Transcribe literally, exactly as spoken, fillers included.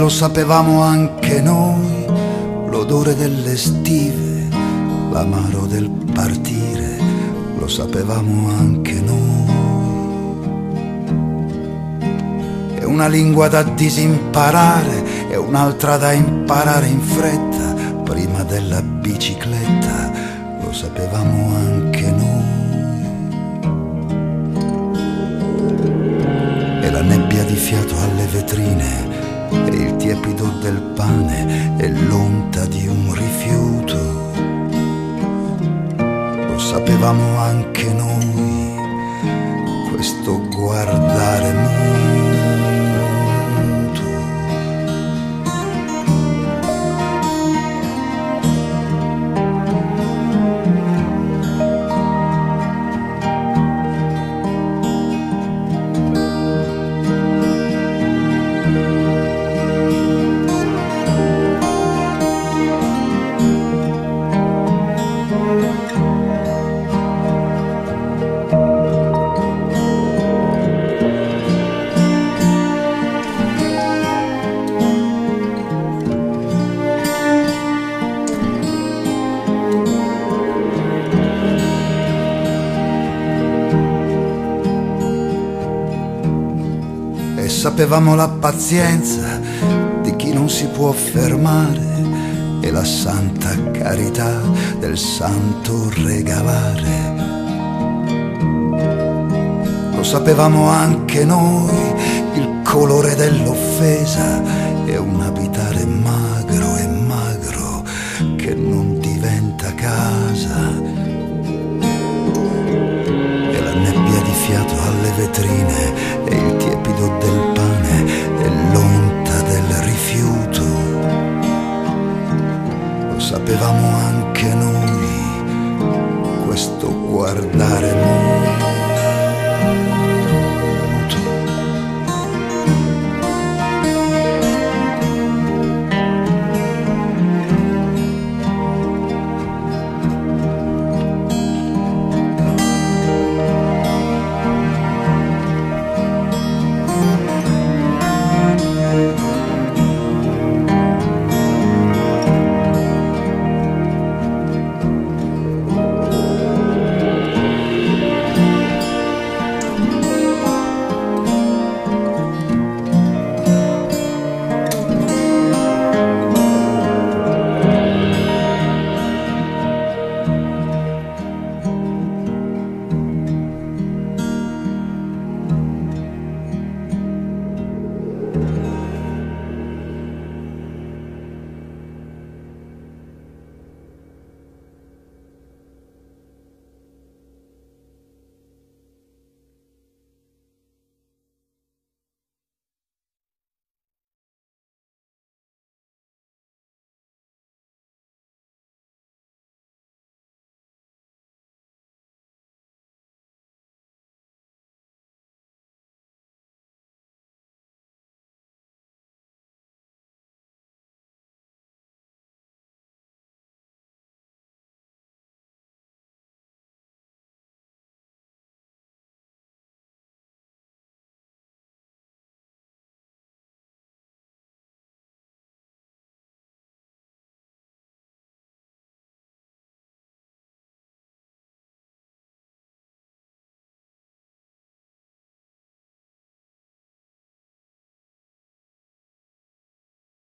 lo sapevamo anche noi, l'odore delle stive, l'amaro del partire, lo sapevamo anche noi. E una lingua da disimparare e un'altra da imparare in fretta, prima della bicicletta, lo sapevamo anche noi. E la nebbia di fiato alle vetrine, e il tiepido del pane, e l'onta di un rifiuto, lo sapevamo anche noi, questo guardare muto. Sapevamo la pazienza di chi non si può fermare e la santa carità del santo regalare. Lo sapevamo anche noi, il colore dell'offesa e un abitare magro e magro che non diventa casa. E la nebbia di fiato alle vetrine e il tiepido del pane e l'onta del rifiuto, lo sapevamo anche noi, questo guardare muto.